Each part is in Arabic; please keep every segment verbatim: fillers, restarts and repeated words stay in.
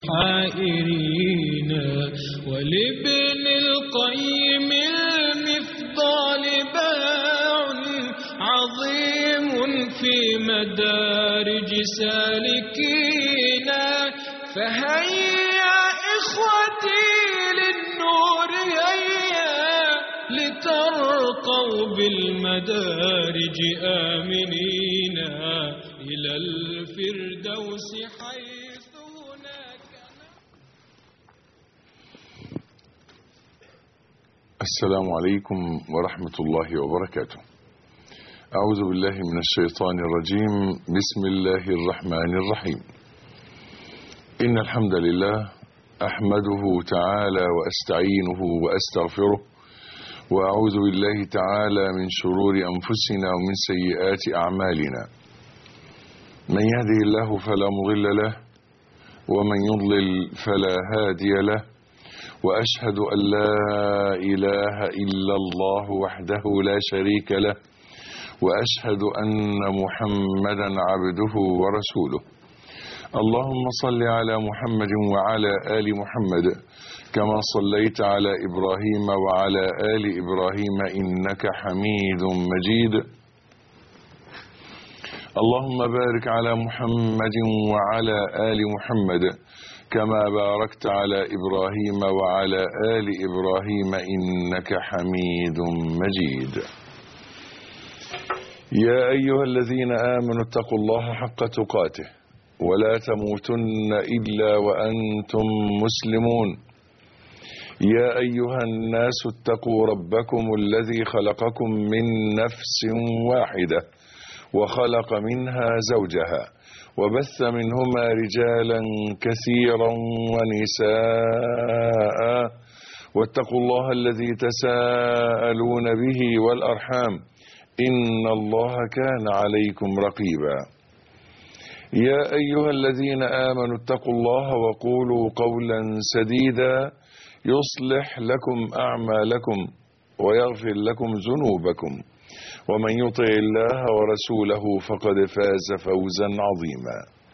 الحائرين. ولابن القيم المفضال باع عظيم في مدارج سالكين. فهيا إخوتي للنور هيا لترقوا بالمدارج آمنين إلى الفردوس حيث هناك. السلام عليكم ورحمة الله وبركاته. أعوذ بالله من الشيطان الرجيم. بسم الله الرحمن الرحيم. إن الحمد لله أحمده تعالى وأستعينه وأستغفره، وأعوذ بالله تعالى من شرور أنفسنا ومن سيئات أعمالنا. من يهده الله فلا مضل له، ومن يضلل فلا هادي له، وأشهد أن لا إله إلا الله وحده لا شريك له، وأشهد أن محمدا عبده ورسوله. اللهم صل على محمد وعلى آل محمد كما صليت على إبراهيم وعلى آل إبراهيم إنك حميد مجيد. اللهم بارك على محمد وعلى آل محمد كما باركت على إبراهيم وعلى آل إبراهيم إنك حميد مجيد. يا أيها الذين آمنوا اتقوا الله حق تقاته ولا تموتن إلا وأنتم مسلمون. يا أيها الناس اتقوا ربكم الذي خلقكم من نفس واحدة وخلق منها زوجها وبث منهما رجالا كثيرا ونساء، واتقوا الله الذي تساءلون به والأرحام إن الله كان عليكم رقيبا. يا أيها الذين آمنوا اتقوا الله وقولوا قولا سديدا يصلح لكم أعمالكم ويغفر لكم ذنوبكم، ومن يطع الله ورسوله فقد فاز فوزا عظيما.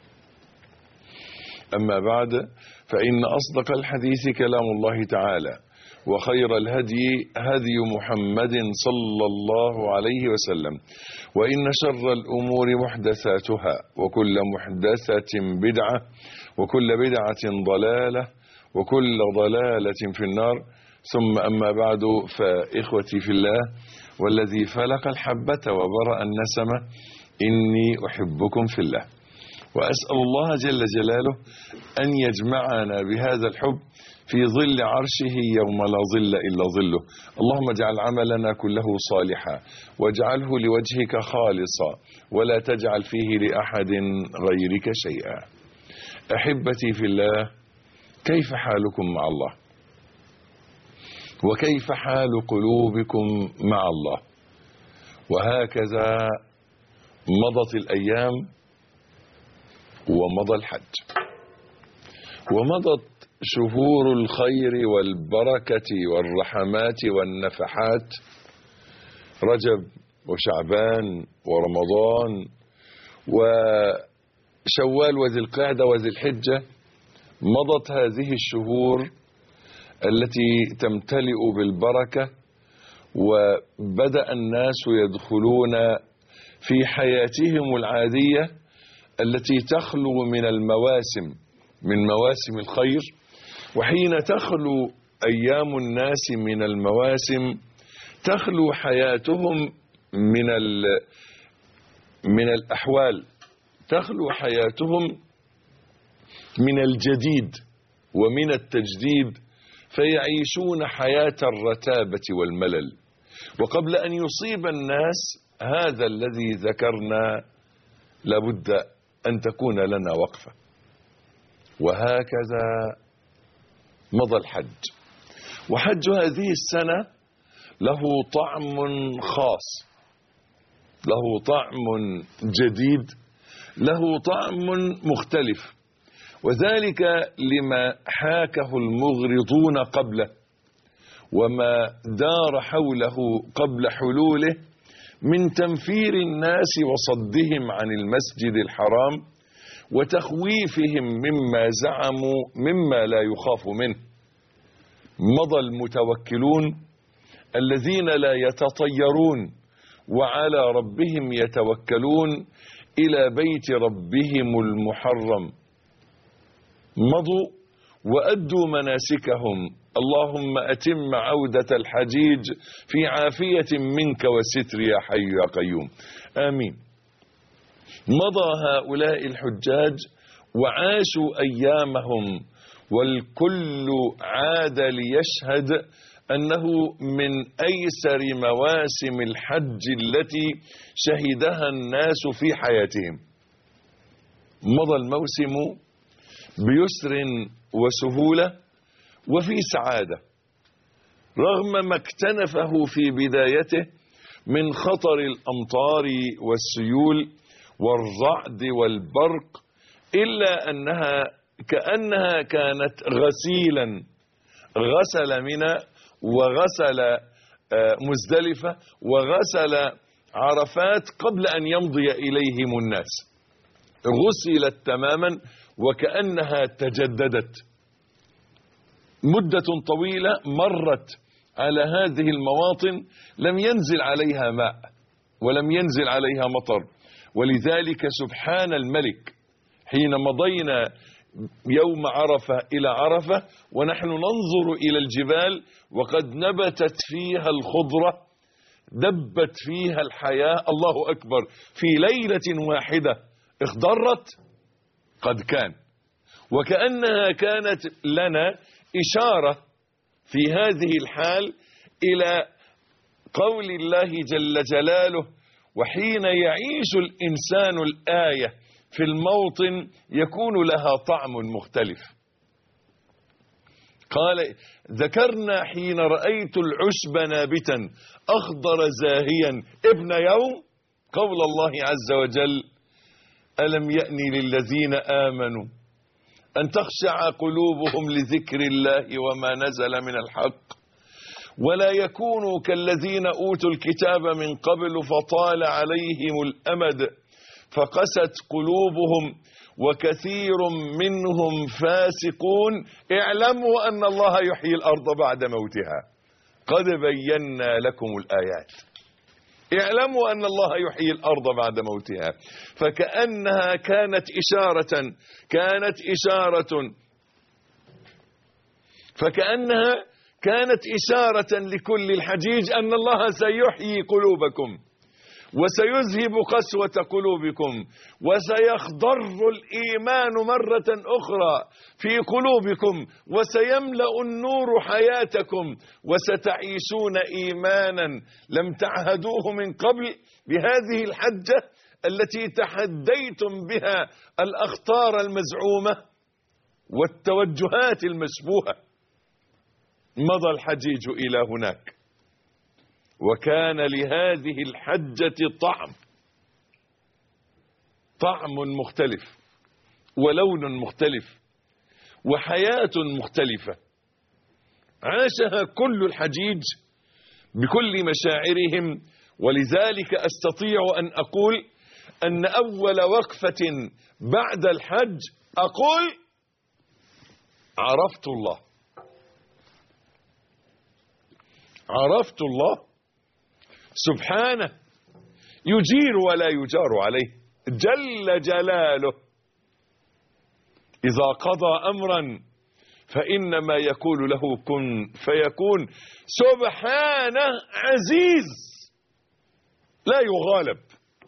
أما بعد، فإن أصدق الحديث كلام الله تعالى، وخير الهدي هدي محمد صلى الله عليه وسلم، وإن شر الأمور محدثاتها، وكل محدثة بدعة، وكل بدعة ضلالة، وكل ضلالة في النار. ثم أما بعد، فإخوتي في الله والذي فلق الحبة وبرأ النسمة، إني أحبكم في الله، وأسأل الله جل جلاله أن يجمعنا بهذا الحب في ظل عرشه يوم لا ظل إلا ظله. اللهم اجعل عملنا كله صالحا، واجعله لوجهك خالصا، ولا تجعل فيه لأحد غيرك شيئا. أحبتي في الله، كيف حالكم مع الله؟ وكيف حال قلوبكم مع الله؟ وهكذا مضت الأيام ومضى الحج، ومضت شهور الخير والبركة والرحمات والنفحات، رجب وشعبان ورمضان وشوال وذي القعدة وذي الحجة. مضت هذه الشهور التي تمتلئ بالبركة، وبدأ الناس يدخلون في حياتهم العادية التي تخلو من المواسم، من مواسم الخير. وحين تخلو أيام الناس من المواسم تخلو حياتهم من من الأحوال، تخلو حياتهم من الجديد ومن التجديد، فيعيشون حياة الرتابة والملل. وقبل أن يصيب الناس هذا الذي ذكرنا لابد أن تكون لنا وقفة. وهكذا مضى الحج، وحج هذه السنة له طعم خاص، له طعم جديد، له طعم مختلف، وذلك لما حاكه المغرضون قبله وما دار حوله قبل حلوله من تنفير الناس وصدهم عن المسجد الحرام وتخويفهم مما زعموا مما لا يخاف منه. مضى المتوكلون الذين لا يتطيرون وعلى ربهم يتوكلون إلى بيت ربهم المحرم. مضوا وأدوا مناسكهم. اللهم أتم عودة الحجيج في عافية منك وستر يا حي يا قيوم، آمين. مضى هؤلاء الحجاج وعاشوا أيامهم، والكل عاد ليشهد أنه من أيسر مواسم الحج التي شهدها الناس في حياتهم. مضى الموسم بيسر وسهولة وفي سعادة، رغم ما اكتنفه في بدايته من خطر الأمطار والسيول والرعد والبرق، إلا أنها كأنها كانت غسيلا غسل منى وغسل مزدلفة وغسل عرفات قبل أن يمضي إليهم الناس. غسلت تماما وكأنها تجددت. مدة طويلة مرت على هذه المواطن لم ينزل عليها ماء ولم ينزل عليها مطر، ولذلك سبحان الملك حين مضينا يوم عرفة إلى عرفة ونحن ننظر إلى الجبال وقد نبتت فيها الخضرة، دبت فيها الحياة، الله أكبر، في ليلة واحدة اخضرت، قد كان. وكأنها كانت لنا إشارة في هذه الحال إلى قول الله جل جلاله: وحين يعيش الإنسان الآية في الموطن يكون لها طعم مختلف. قال: ذكرنا حين رأيت العشب نابتا أخضر زاهيا ابن يوم، قول الله عز وجل: ألم يأني للذين آمنوا أن تخشع قلوبهم لذكر الله وما نزل من الحق ولا يكونوا كالذين أوتوا الكتاب من قبل فطال عليهم الأمد فقست قلوبهم وكثير منهم فاسقون اعلموا أن الله يحيي الأرض بعد موتها قد بينا لكم الآيات. اعلموا أن الله يحيي الأرض بعد موتها. فكأنها كانت إشارة كانت إشارة فكأنها كانت إشارة لكل الحجيج أن الله سيحيي قلوبكم وسيذهب قسوة قلوبكم وسيخضر الإيمان مرة أخرى في قلوبكم وسيملأ النور حياتكم وستعيشون إيمانا لم تعهدوه من قبل بهذه الحجة التي تحديتم بها الأخطار المزعومة والتوجهات المشبوهة. مضى الحجيج إلى هناك وكان لهذه الحجة طعم طعم مختلف ولون مختلف وحياة مختلفة عاشها كل الحجيج بكل مشاعرهم. ولذلك أستطيع أن أقول أن أول وقفة بعد الحج أقول: عرفت الله، عرفت الله سبحانه يجير ولا يجار عليه جل جلاله. إذا قضى أمرا فإنما يقول له كن فيكون. سبحانه عزيز لا يغالب.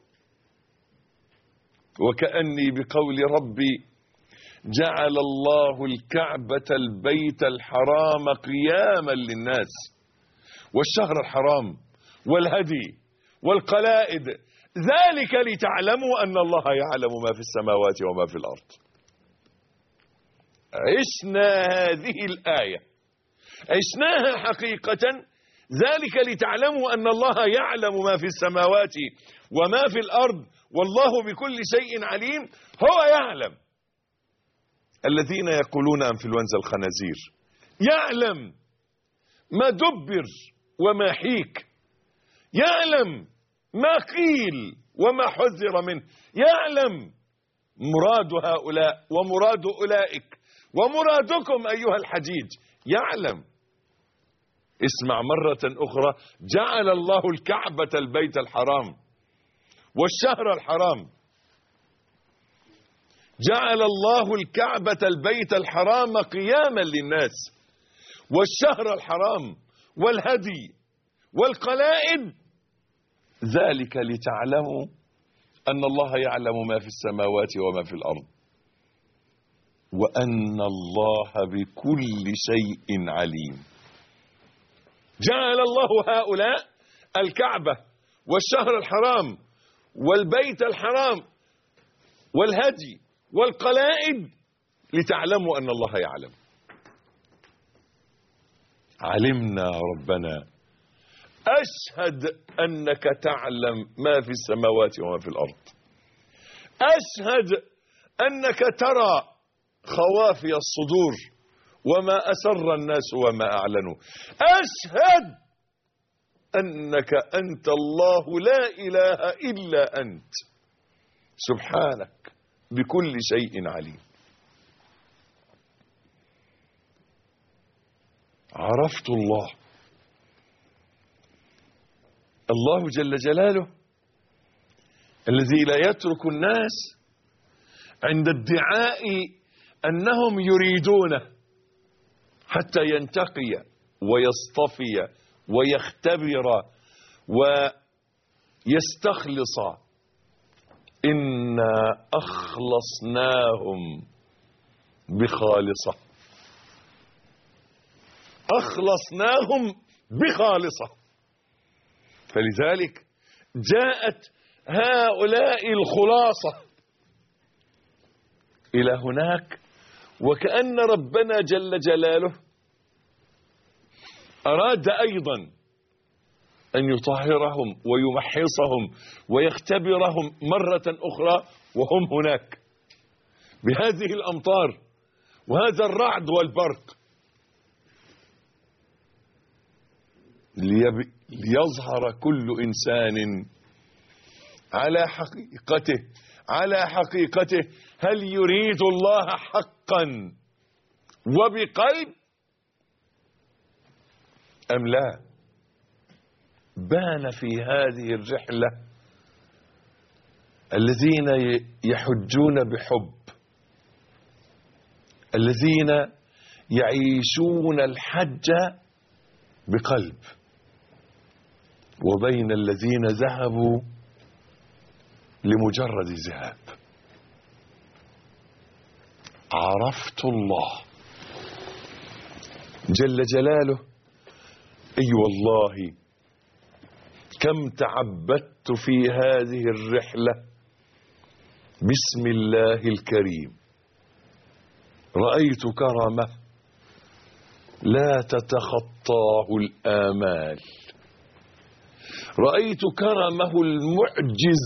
وكأني بقول ربي: جعل الله الكعبة البيت الحرام قياما للناس والشهر الحرام والهدي والقلائد ذلك لتعلموا أن الله يعلم ما في السماوات وما في الأرض. عشنا هذه الآية، عشناها حقيقة. ذلك لتعلموا أن الله يعلم ما في السماوات وما في الأرض والله بكل شيء عليم. هو يعلم. الذين يقولون أنفلونزا الخنازير يعلم ما دبر وما حيك، يعلم ما قيل وما حذر منه، يعلم مراد هؤلاء ومراد أولئك ومرادكم أيها الحجيج يعلم. اسمع مرة أخرى: جعل الله الكعبة البيت الحرام والشهر الحرام، جعل الله الكعبة البيت الحرام قياما للناس والشهر الحرام والهدي والقلائد، ذلك لتعلموا أن الله يعلم ما في السماوات وما في الأرض وأن الله بكل شيء عليم. جعل الله هؤلاء الكعبة والشهر الحرام والبيت الحرام والهدي والقلائد لتعلموا أن الله يعلم. علمنا ربنا، أشهد أنك تعلم ما في السماوات وما في الأرض، أشهد أنك ترى خوافي الصدور وما أسر الناس وما أعلنوا، أشهد أنك أنت الله لا إله إلا أنت سبحانك بكل شيء عليم. عرفت الله، الله جل جلاله الذي لا يترك الناس عند ادعاء أنهم يريدونه حتى ينتقي ويصطفي ويختبر ويستخلص. إنا أخلصناهم بخالصة، أخلصناهم بخالصة. فلذلك جاءت هؤلاء الخلاصة إلى هناك، وكأن ربنا جل جلاله أراد أيضا أن يطهرهم ويمحصهم ويختبرهم مرة أخرى وهم هناك بهذه الأمطار وهذا الرعد والبرق، ليظهر كل إنسان على حقيقته، على حقيقته هل يريد الله حقا وبقلب أم لا. بان في هذه الرحلة الذين يحجون بحب، الذين يعيشون الحج بقلب، وبين الذين ذهبوا لمجرد ذهاب. عرفت الله جل جلاله. أي والله كم تعبدت في هذه الرحلة بسم الله الكريم. رأيت كرمه لا تتخطاه الآمال، رأيت كرمه المعجز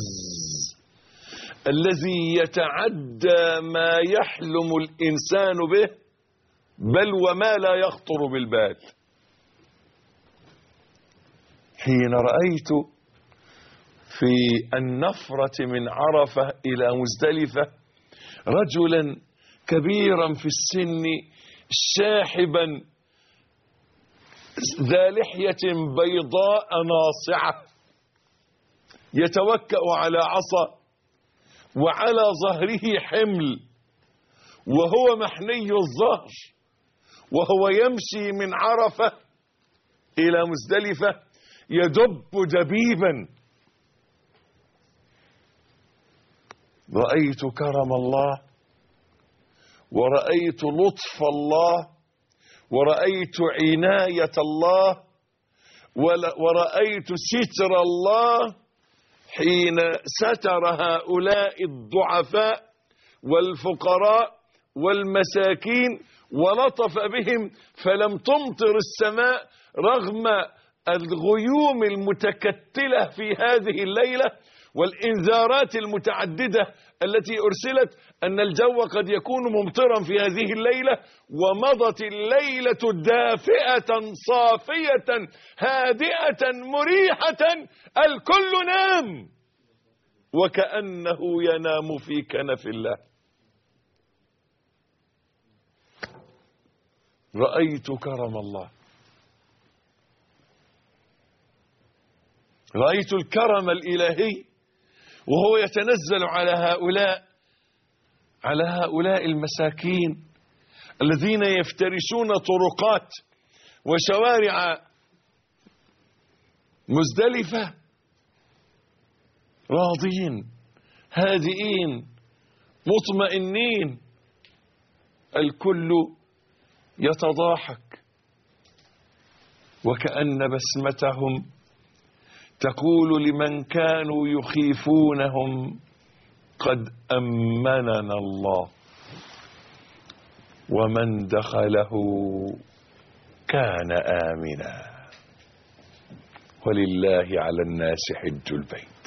الذي يتعدى ما يحلم الإنسان به بل وما لا يخطر بالبال. حين رأيت في النفرة من عرفة إلى مزدلفة رجلا كبيرا في السن شاحبا ذا لحية بيضاء ناصعة يتوكأ على عصا وعلى ظهره حمل وهو محني الظهر، وهو يمشي من عرفة إلى مزدلفة يدب دبيبا. رأيت كرم الله ورأيت لطف الله ورأيت عناية الله ورأيت ستر الله حين ستر هؤلاء الضعفاء والفقراء والمساكين ولطف بهم فلم تمطر السماء رغم الغيوم المتكتلة في هذه الليلة والإنذارات المتعددة التي أرسلت أن الجو قد يكون ممطرا في هذه الليلة. ومضت الليلة دافئة صافية هادئة مريحة، الكل نام وكأنه ينام في كنف الله. رأيت كرم الله، رأيت الكرم الإلهي وهو يتنزل على هؤلاء على هؤلاء المساكين الذين يفترشون طرقات وشوارع مزدلفة راضين هادئين مطمئنين، الكل يتضاحك وكأن بسمتهم تقول لمن كانوا يخيفونهم قد أمننا الله، ومن دخله كان آمنا، ولله على الناس حج البيت.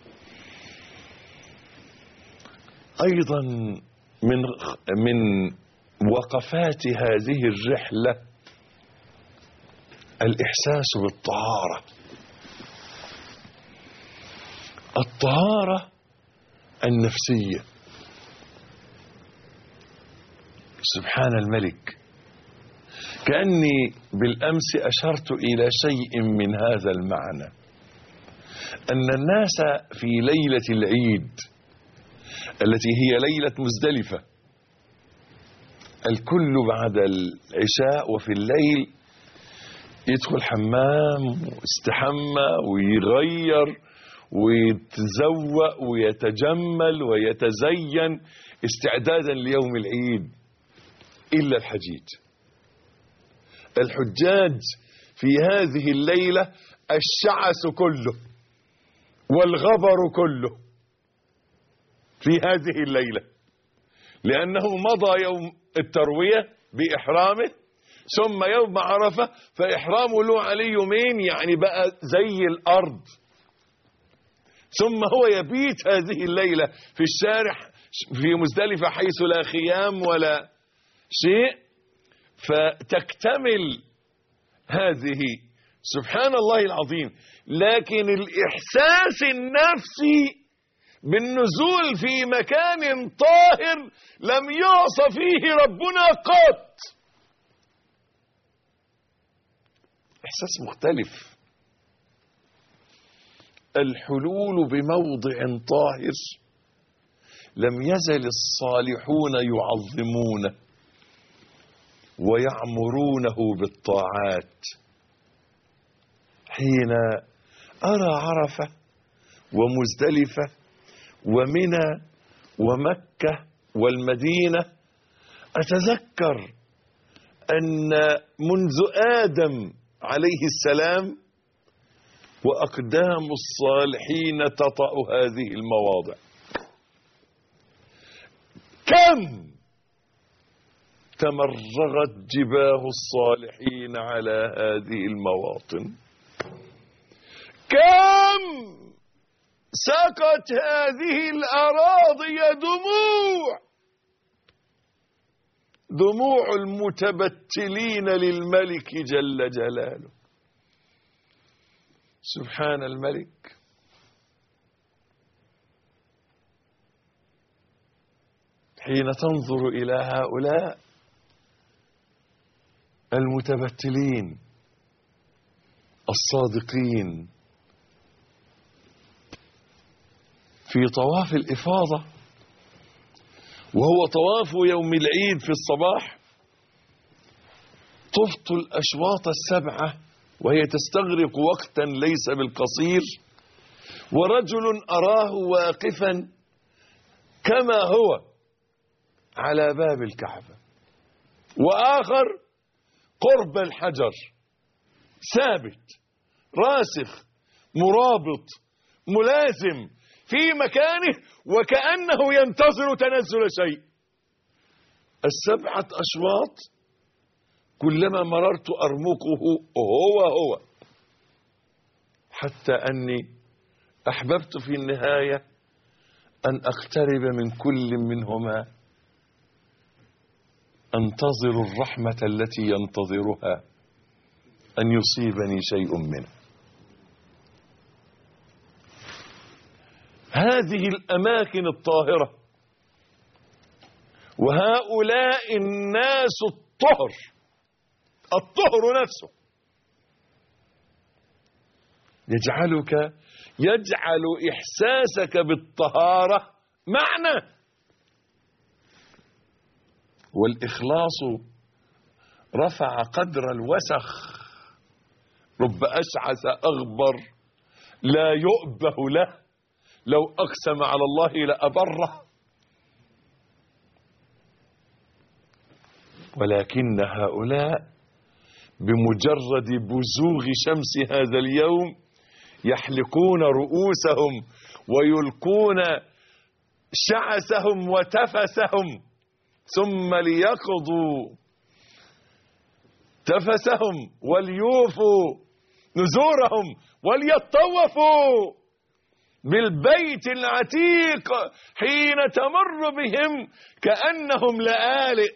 أيضا من من وقفات هذه الرحلة الإحساس بالطهارة. الطهارة النفسية. سبحان الملك، كأني بالأمس أشرت إلى شيء من هذا المعنى، أن الناس في ليلة العيد التي هي ليلة مزدلفة الكل بعد العشاء وفي الليل يدخل حمام ويستحمى ويغير ويتزوق ويتجمل ويتزين استعدادا ليوم العيد، إلا الحجيج. الحجاج في هذه الليلة الشعث كله والغبر كله في هذه الليلة، لأنه مضى يوم التروية بإحرامه ثم يوم عرفة، فإحرامه له عليه يومين، يعني بقى زي الأرض، ثم هو يبيت هذه الليلة في الشارع في مزدلفة حيث لا خيام ولا شيء، فتكتمل هذه. سبحان الله العظيم. لكن الإحساس النفسي بالنزول في مكان طاهر لم يعص فيه ربنا قط، إحساس مختلف. الحلول بموضع طاهر لم يزل الصالحون يعظمونه ويعمرونه بالطاعات. حين أرى عرفة ومزدلفة ومنى ومكة والمدينة أتذكر أن منذ آدم عليه السلام وأقدام الصالحين تطأ هذه المواضع. كم تمرغت جباه الصالحين على هذه المواطن، كم سقت هذه الأراضي دموع دموع المتبتلين للملك جل جلاله. سبحان الملك. حين تنظر إلى هؤلاء المتبتلين الصادقين في طواف الإفاضة، وهو طواف يوم العيد في الصباح، طفت الأشواط السبعة وهي تستغرق وقتا ليس بالقصير، ورجل أراه واقفا كما هو على باب الكعبة، وآخر قرب الحجر ثابت راسخ مرابط ملازم في مكانه وكأنه ينتظر تنزل شيء. السبعة أشواط كلما مررت أرمقه هو هو، حتى أني أحببت في النهاية أن أقترب من كل منهما، أنتظر الرحمة التي ينتظرها أن يصيبني شيء منه. هذه الأماكن الطاهرة وهؤلاء الناس الطهر، الطهر نفسه يجعلك يجعل إحساسك بالطهارة معنى. والإخلاص رفع قدر الوسخ. رب أشعث أغبر لا يؤبه له لو أقسم على الله لأبره. ولكن هؤلاء بمجرد بزوغ شمس هذا اليوم يحلقون رؤوسهم ويلقون شعثهم وتفسهم ثم ليقضوا تفسهم وليوفوا نذورهم وليطوفوا بالبيت العتيق حين تمر بهم كأنهم لآلئ.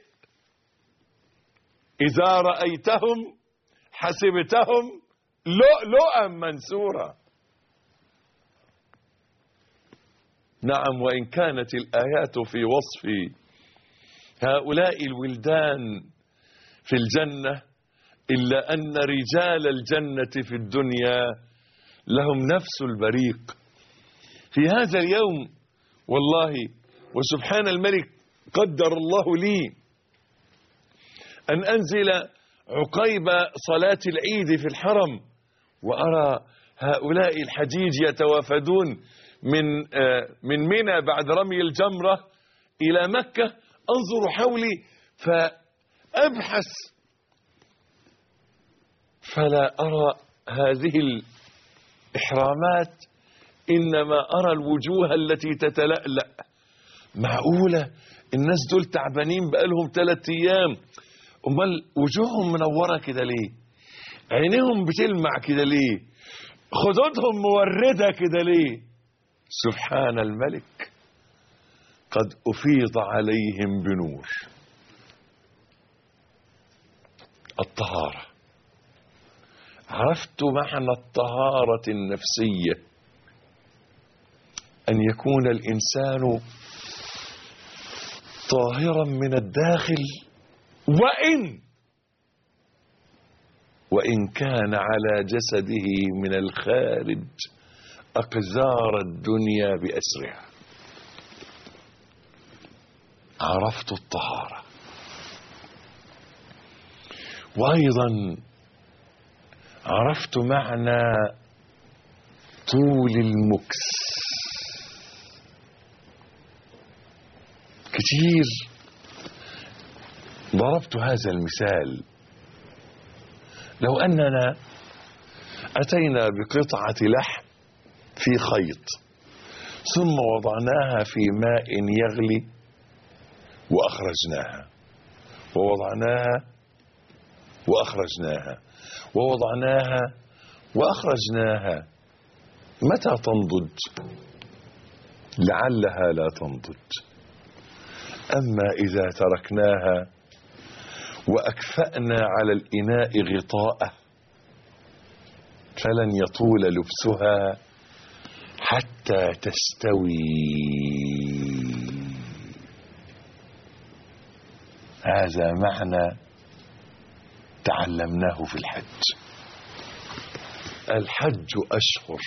إذا رأيتهم حسبتهم لؤلؤا منثورا. نعم، وإن كانت الآيات في وصف هؤلاء الولدان في الجنة إلا أن رجال الجنة في الدنيا لهم نفس البريق. في هذا اليوم والله وسبحان الملك قدر الله لي أن أنزل عقيب صلاة العيد في الحرم وأرى هؤلاء الحجيج يتوافدون من من منى بعد رمي الجمرة إلى مكة. أنظر حولي فأبحث فلا أرى هذه الإحرامات، إنما أرى الوجوه التي تتلألأ. معقولة الناس دول تعبانين بقالهم ثلاثة أيام، أمال وجوههم منورة كده ليه؟ عينيهم بتلمع كده ليه؟ خدودهم موردة كده ليه؟ سبحان الملك قد أفيض عليهم بنور الطهارة. عرفت معنى الطهارة النفسية، أن يكون الإنسان طاهرا من الداخل وإن وإن كان على جسده من الخارج أقذار الدنيا بأسرها. عرفت الطهارة. وأيضا عرفت معنى طول المكس. كتير ضربت هذا المثال. لو أننا أتينا بقطعة لحم في خيط ثم وضعناها في ماء يغلي وأخرجناها ووضعناها وأخرجناها ووضعناها وأخرجناها، متى تنضج؟ لعلها لا تنضج. أما إذا تركناها وأكفأنا على الإناء غطاءه فلن يطول لبسها حتى تستوي. هذا معنى تعلمناه في الحج. الحج أشهر،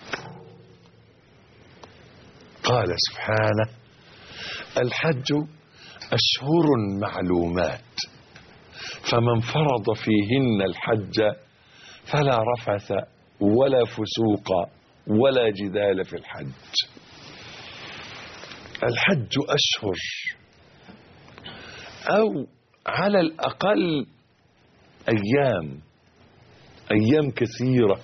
قال سبحانه: الحج أشهر معلومات فمن فرض فيهن الحج فلا رفث ولا فسوق ولا جدال في الحج. الحج أشهر، أو على الأقل أيام أيام كثيرة.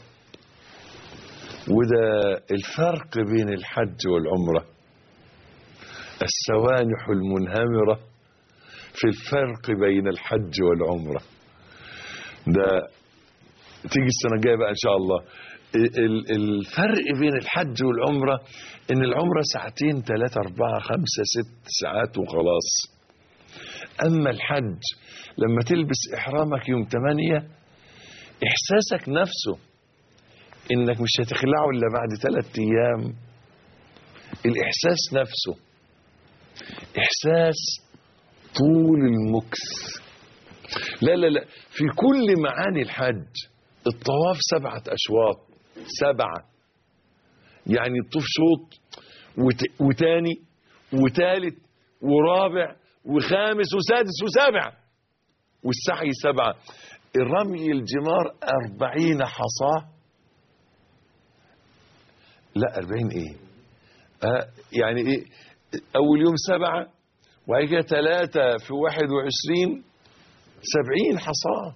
وده الفرق بين الحج والعمرة، السوانح المنهمرة في الفرق بين الحج والعمرة. ده تيجي السنة الجاية بقى إن شاء الله. الفرق بين الحج والعمرة إن العمرة ساعتين ثلاثة أربعة خمسة ست ساعات وخلاص. أما الحج لما تلبس إحرامك يوم ثمانية إحساسك نفسه إنك مش هتخلعه إلا بعد ثلاثة أيام الإحساس نفسه إحساس طول المكث. لا لا لا في كل معاني الحج. الطواف سبعة أشواط، سبعة، يعني الطوف شوط وت... وتاني وتالت ورابع وخامس وسادس وسابع، والسعي سبعة. الرمي الجمار أربعين حصاة. لا أربعين إيه آه يعني إيه، أول يوم سبعة وبعد كده ثلاثة في واحد وعشرين، سبعين حصاة.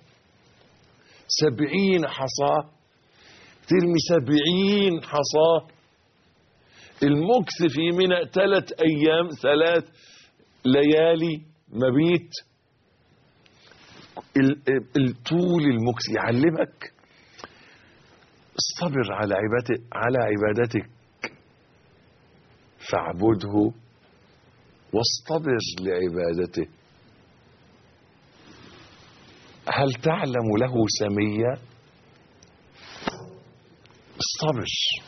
سبعين حصاة ترمي سبعين حصاة. المكث في منى ثلاث أيام، ثلاث ليالي مبيت. الطول المكث يعلمك اصطبر على عبادتك على عبادتك فاعبده واصطبر لعبادته. هل تعلم له سميا؟ اصطبر.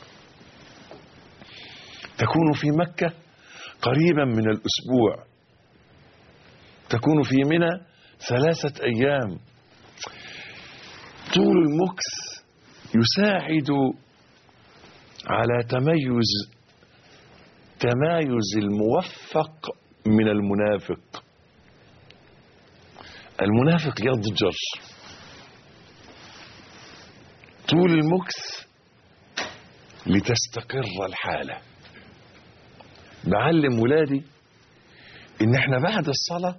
تكون في مكة قريبا من الأسبوع، تكون في منى ثلاثة أيام. طول المكث يساعد على تميز تمايز الموفق من المنافق. المنافق يضجر. طول المكث لتستقر الحالة. بعلم ولادي ان احنا بعد الصلاة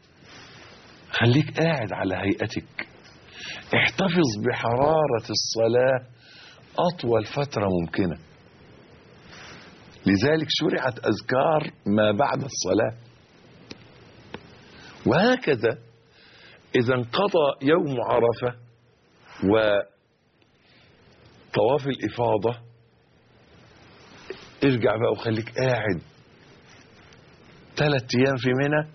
خليك قاعد على هيئتك، احتفظ بحرارة الصلاة أطول فترة ممكنة. لذلك شرعت أذكار ما بعد الصلاة. وهكذا إذا انقضى يوم عرفة وطواف الإفاضة، ارجع بقى وخليك قاعد ثلاث أيام في منى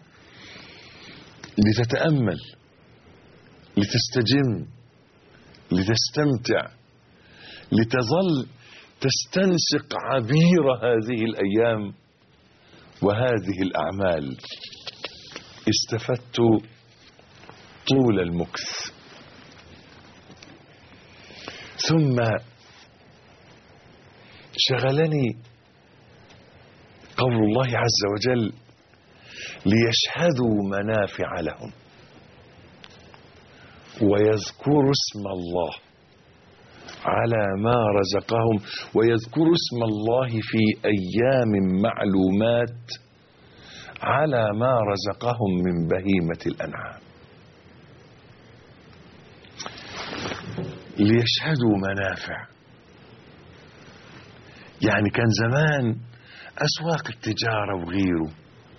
لتتأمل، لتستجم، لتستمتع، لتظل تستنشق عبير هذه الأيام وهذه الأعمال. استفدت طول المكث. ثم شغلني قول الله عز وجل: ليشهدوا منافع لهم ويذكروا اسم الله على ما رزقهم، ويذكروا اسم الله في أيام معلومات على ما رزقهم من بهيمة الأنعام. ليشهدوا منافع، يعني كان زمان أسواق التجارة وغيره،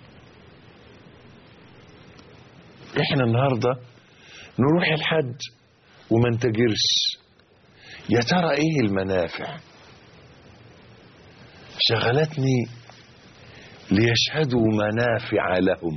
إحنا النهاردة نروح الحج وما نتجرش. يا ترى إيه المنافع؟ شغلتني ليشهدوا منافع لهم،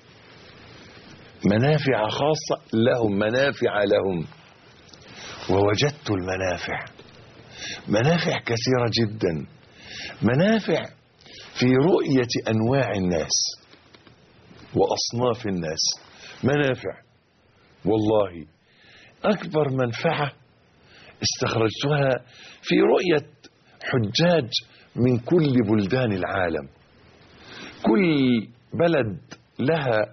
منافع خاصة لهم، منافع لهم. ووجدت المنافع، منافع كثيرة جدا. منافع في رؤية أنواع الناس وأصناف الناس. منافع والله أكبر منفعة استخرجتها في رؤية حجاج من كل بلدان العالم. كل بلد لها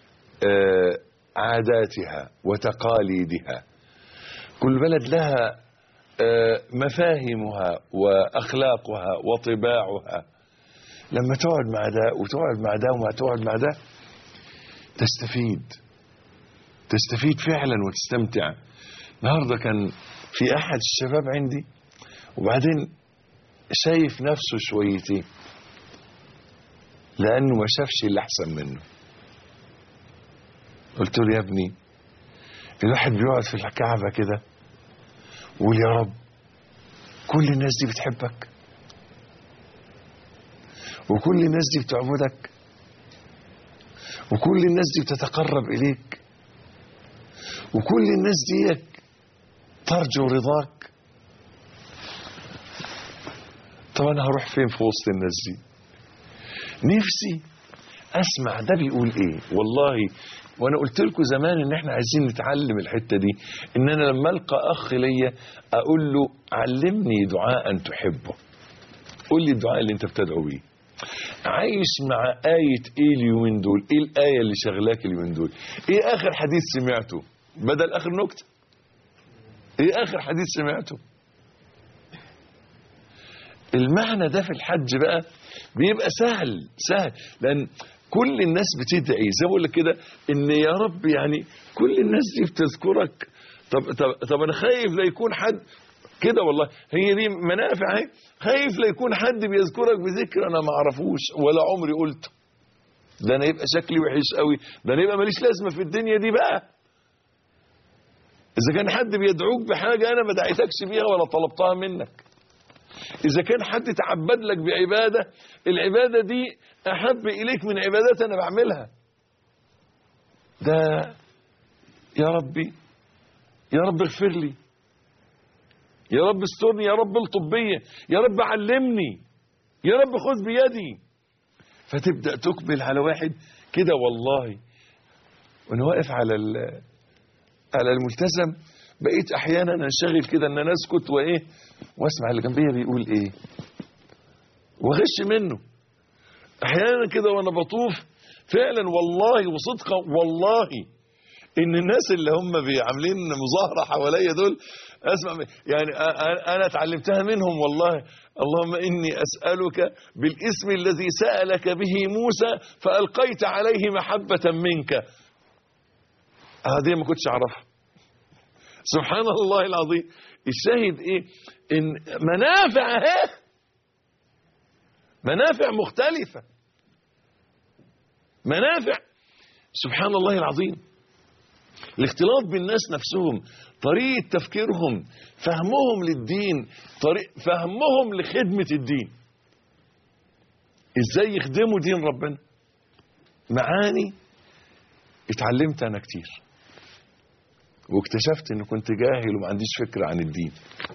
عاداتها وتقاليدها، كل بلد لها مفاهيمها وأخلاقها وطباعها. لما تقعد مع ده وتقعد مع ده وما تقعد مع ده تستفيد، تستفيد فعلا وتستمتع. النهارده كان في أحد الشباب عندي وبعدين شايف نفسه شويتين لأنه ما شافش اللي أحسن منه. قلت له: يا ابني الواحد بيقعد في الكعبة كده ويقول يا رب كل الناس دي بتحبك وكل الناس دي بتعبدك وكل الناس دي بتتقرب إليك وكل الناس دي ترجو رضاك. طب انا هروح فين في وسط الناس دي؟ نفسي اسمع ده بيقول ايه. والله وانا قلت لكم زمان ان احنا عايزين نتعلم الحته دي، ان انا لما القى اخ ليا اقول له علمني دعاء تحبه، قول لي الدعاء اللي انت بتدعو بيه. عايش مع آية ايه اليومين دول؟ ايه الآية اللي شغلاك اليومين دول؟ ايه اخر حديث سمعته بدل اخر نكتة؟ ايه اخر حديث سمعته؟ المعنى ده في الحج بقى بيبقى سهل سهل، لان كل الناس بتدعي زي ما بقول لك كده، ان يا رب يعني كل الناس دي بتذكرك. طب طب طب انا خايف لا يكون حد كده، والله هي دي منافع اهي. خايف لا يكون حد بيذكرك بذكر انا ما اعرفوش ولا عمري قلته، ده انا يبقى شكلي وحش قوي، ده انا يبقى ماليش لازمه في الدنيا دي بقى. اذا كان حد بيدعوك بحاجه انا ما دعيتكش بيها ولا طلبتها منك، اذا كان حد تعبد لك بعباده العباده دي احب اليك من عبادات انا بعملها، ده يا ربي يا رب اغفر لي، يا رب استرني، يا رب الطب بيا، يا رب علمني، يا رب خذ بيدي. فتبدا تقبل على واحد كده. والله وانا واقف على على الملتزم بقيت احيانا انشغل كده ان انا اسكت وايه واسمع اللي جنبيا بيقول ايه واغش منه. احيانا كده وانا بطوف فعلا والله وصدقا والله ان الناس اللي هم عاملين مظاهره حواليا دول اسمع يعني انا اتعلمتها منهم والله. اللهم اني اسالك بالاسم الذي سالك به موسى فالقيت عليه محبه منك. هذه ما كنتش اعرفها سبحان الله العظيم. الشاهد ايه؟ ان منافع اهي، منافع مختلفه، منافع سبحان الله العظيم. الاختلاط بالناس نفسهم، طريقة تفكيرهم، فهمهم للدين، طريق فهمهم لخدمة الدين، ازاي يخدموا دين ربنا. معاني اتعلمت انا كتير واكتشفت ان كنت جاهل وما عنديش فكرة عن الدين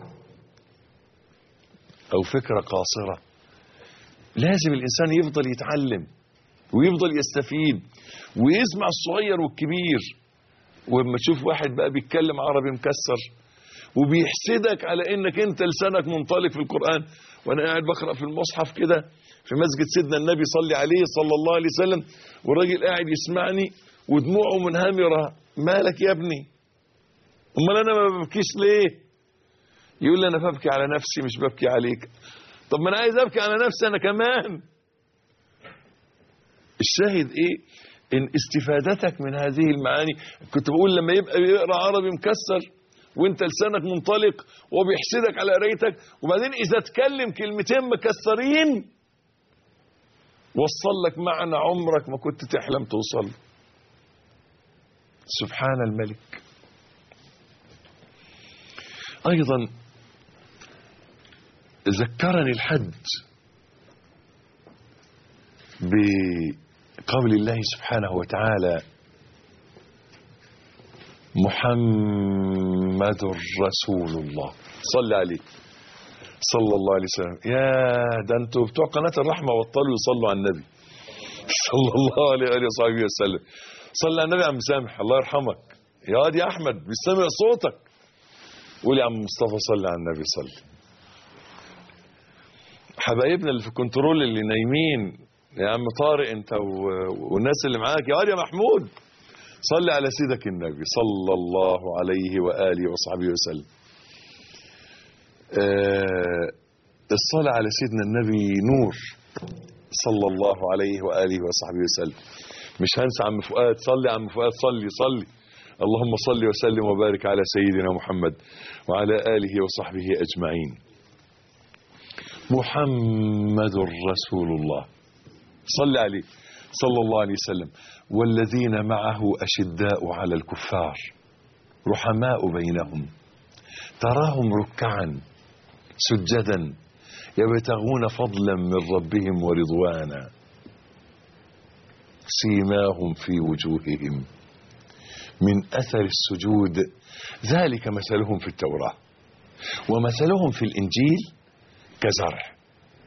او فكرة قاصرة. لازم الانسان يفضل يتعلم ويفضل يستفيد ويسمع الصغير والكبير. ولما تشوف واحد بقى بيتكلم عربي مكسر وبيحسدك على انك انت لسانك منطلق في القرآن، وانا قاعد بقرأ في المصحف كده في مسجد سيدنا النبي صلي عليه صلى الله عليه وسلم، والراجل قاعد يسمعني ودموعه منهمرة، مالك يا ابني؟ امال انا ما ببكيش ليه؟ يقول لي انا ببكي على نفسي مش ببكي عليك. طب ما انا عايز ابكي على نفسي انا كمان. الشاهد ايه؟ ان استفادتك من هذه المعاني. كنت بقول لما يبقى بيقرا عربي مكسر وانت لسانك منطلق وبيحسدك على قرايتك، وبعدين اذا اتكلم كلمتين مكسرين وصل لك معنى عمرك ما كنت تحلم توصل. سبحان الملك. ايضا ذكرني الحج بقول الله سبحانه وتعالى محمد رسول الله صلى عليه صلى الله عليه وسلم. يا ده انتوا بتوع قناة الرحمة بطلوا يصلوا على النبي صلى الله عليه وآله وصحبه وسلم. صلى على النبي يا عم سامح الله يرحمك. يا واد يا احمد مش سامع صوتك، قول يا عم مصطفى صلى على النبي. صلي. حبايبنا اللي في الكنترول اللي نايمين، يا عم طارق انت والناس اللي معاك، يا واد يا محمود صلي على سيدك النبي صلى الله عليه وآله وصحبه وسلم. آه الصلاة على سيدنا النبي نور صلى الله عليه وآله وصحبه وسلم. مش هنسى عم فؤاد، صلي عم فؤاد صلي صلي. اللهم صل وسلم وبارك على سيدنا محمد وعلى آله وصحبه أجمعين. محمد رسول الله صلى عليه صلى الله عليه وسلم. والذين معه أشداء على الكفار رحماء بينهم تراهم ركعا سجدا يبتغون فضلا من ربهم ورضوانا سيماهم في وجوههم من أثر السجود ذلك مثلهم في التوراة ومثلهم في الإنجيل كزرع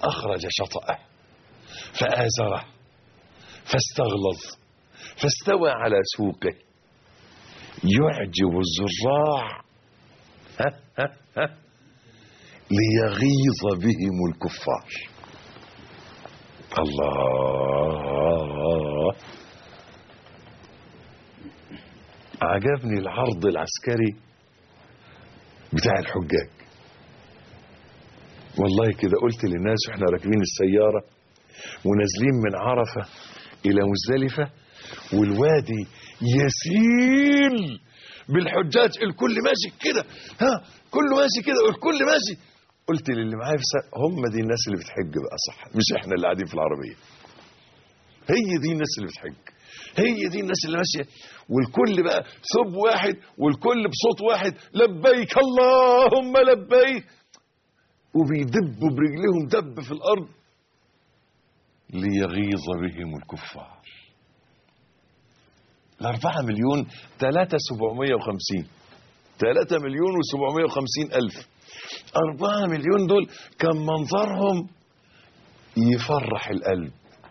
أخرج شطأه فآزره فاستغلظ فاستوى على سوقه يعجب الزراع ها ها ها ليغيظ بهم الكفار. الله، عجبني العرض العسكري بتاع الحجاج والله. كده قلت للناس واحنا راكبين السيارة ونازلين من عرفة إلى مزدلفة والوادي يسيل بالحجاج، الكل ماشي كده، ها كله ماشي كده والكل ماشي. قلت للي معايا هم دي الناس اللي بتحج بقى، صح؟ مش احنا اللي قاعدين في العربية. هي دي الناس اللي بتحج، هي دي الناس اللي ماشيه، والكل بقى ثوب واحد والكل بصوت واحد، لبيك اللهم لبيك، وبيدبوا برجلهم دب في الارض ليغيظ بهم الكفار. الأربعة مليون ثلاثة سبعمية وخمسين ثلاثة مليون وسبعمية وخمسين ألف، أربعة مليون دول كان منظرهم يفرح القلب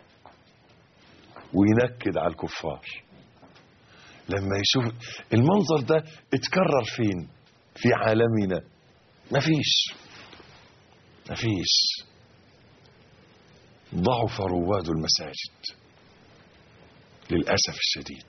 وينكد على الكفار لما يشوف المنظر ده. اتكرر فين في عالمنا؟ مفيش مفيش ضعف رواد المساجد للأسف الشديد،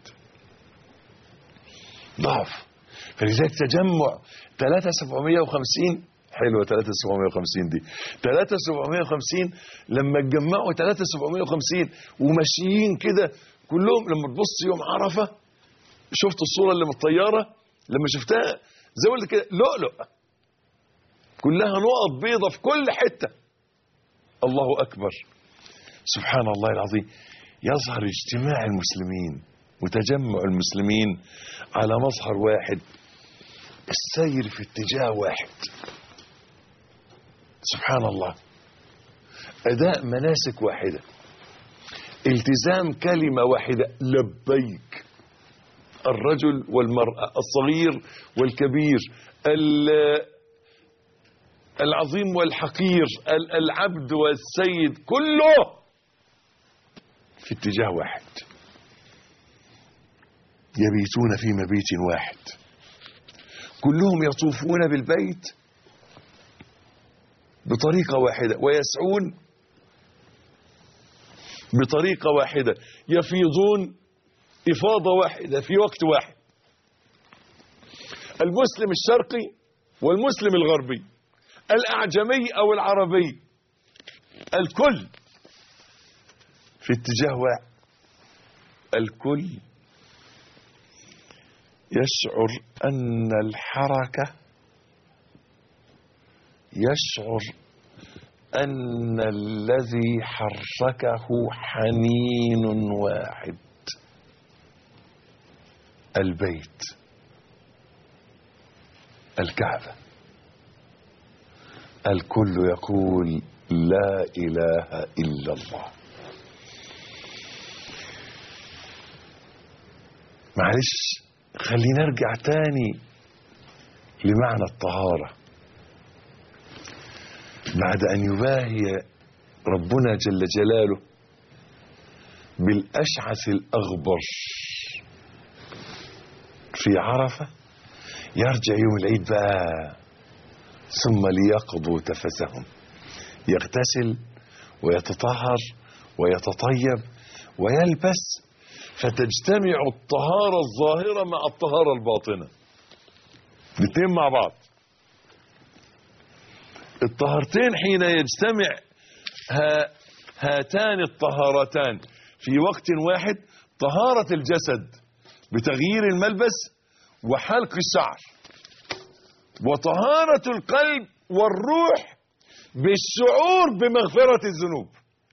ضعف. فلذلك تجمع ثلاثة سبعمية وخمسين حلوة، ثلاثة سبعمية وخمسين دي ثلاثة سبعمية وخمسين لما اتجمعوا ثلاثة سبعمية وخمسين وماشيين كده كلهم. لما تبص يوم عرفة، شفت الصورة اللي من الطيارة لما شفتها زي ما قلت كده لؤلؤ، كلها نقط بيضة في كل حتة. الله أكبر، سبحان الله العظيم. يظهر اجتماع المسلمين وتجمع المسلمين على مظهر واحد، السير في اتجاه واحد. سبحان الله، أداء مناسك واحدة، التزام كلمة واحدة لبيك، الرجل والمرأة، الصغير والكبير، العظيم والحقير، العبد والسيد، كله في اتجاه واحد، يبيتون في مبيت واحد، كلهم يطوفون بالبيت بطريقة واحدة ويسعون بطريقة واحدة، يفيضون إفاضة واحدة في وقت واحد. المسلم الشرقي والمسلم الغربي، الأعجمي أو العربي، الكل في اتجاه واحد، الكل يشعر أن الحركة، يشعر أن الذي حركه حنين واحد، البيت، الكعبة. الكل يقول لا إله إلا الله. معلش خلينا نرجع تاني لمعنى الطهارة. بعد أن يباهي ربنا جل جلاله بالأشعث الأغبر في عرفة، يرجع يوم العيد بقى ثم ليقضوا تفثهم، يغتسل ويتطهر ويتطيب ويلبس، فتجتمع الطهارة الظاهرة مع الطهارة الباطنة، الاثنين مع بعض. الطهارتين حين يجتمع هاتان الطهارتان في وقت واحد، طهارة الجسد بتغيير الملبس وحلق الشعر، وطهارة القلب والروح بالشعور بمغفرة الذنوب.